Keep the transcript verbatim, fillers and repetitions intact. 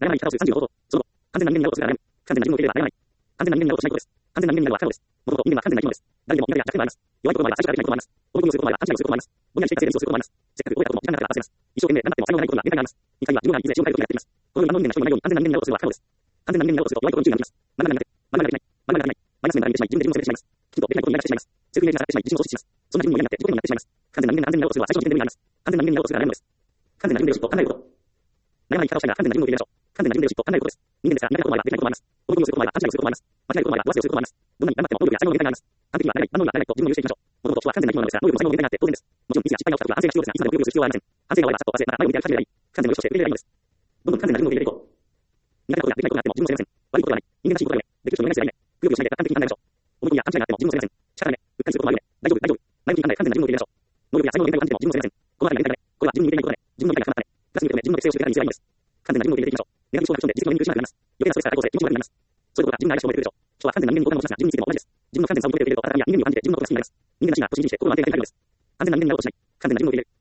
ならない方をするさんじゅうご法。その後、完全な人間になろうとするがならない。完全な人間を受け入れればならない。完全な人間になろうとしないことです。完全な人間になろうとしないことです。もともと人間は完全な生き物です。誰でも苦手や弱点があります。弱いこともあります。最初からできないこともあります。驚きをすることもあります。勘違いをすることもあります。ぼんやりしていたせいでミスをすることもあります。ぼんやりしていたせいでミスをすることもあります。せっかく覚えたことを間違いなく達成します。一生懸命頑張っても才能がないことが限界があります。二回は自分がいずれ詩を書いてるときにやっています。このように何の人間が一人もいないように完全な人間になろうとするは不可能です。完全な人間になろうとすると弱いことに注意が向きます。学ばなくなって、学ばなくなって、学ばなくなって、マイナス面が見えてしまい、自分で自分を責めてしまいます。きちんとできないことにイライラしてしまいます。セルフイメージが下がってしまい、自信を喪失します。そんな自分も嫌になって自己嫌になってしまいます。完全な人間が安全になろうとするは最初の時点で無理があります。完全な人間になろうとするが悩むのです。完全な自分でよしと考えること。悩まない生き方をしたいなら完全な自分を受け入れましょう。完全な自分でよしと考えることです。人間ですから苦手なこともあればできないこともあります。驚きをすることもあれば勘違いをすることもあります。間違えることもあれば上背をすることもあります。どんなに頑張っても能力や才能の限界があります。完璧にはなれない、万能にはなれないと自分を許していきましょう。もともと人は完全な生き物なのですが、能力も才能も限界があって当然です。もちろんミスや失敗が起きた時は反省が必要ですが、いつまでも努力する必要はありません。反省が終わればさっと忘れ、また前を向いてやり始めればいい。完全な良しとして受け入れればいいのです。どんどん完全な自分を受け入れていこう。苦手なことやできないことがあっても自分を責めません。悪いことはない。人間らしいことはない。できる人もいないですがいいね。くよくよしないで客観的に考えましょう。思い込みや勘違いがあっても自分を責めません。仕方ないね。うっかりすることもあるよね。大丈夫、大丈夫。前向きに考え完全な自分を受け入れましょう。能力や才能の限界があっても自分を責めません。この辺りが限界だね。これは自分にできないことだね。自分の理解が深まったね。プラスに認めて自分の適性を知ってからにすればいいんです。完全な自分を受け入れていきましょう。ネガティブ思考が潜んで自分の上に苦しまなくなります。余計なストレスから解放され気持ちが悪くなります。そういうことが自分の愛らしさを燃えてくるでしょう。人は完全な人間に好感を持ちますが、自分についても同じです。自分の完全さを受け入れると、あなたには人間味を感じて自分のことが好きになります。人間らしいなと信じて心が安定になります。完全な人間になろうとしない。完全な自分を受け入れる。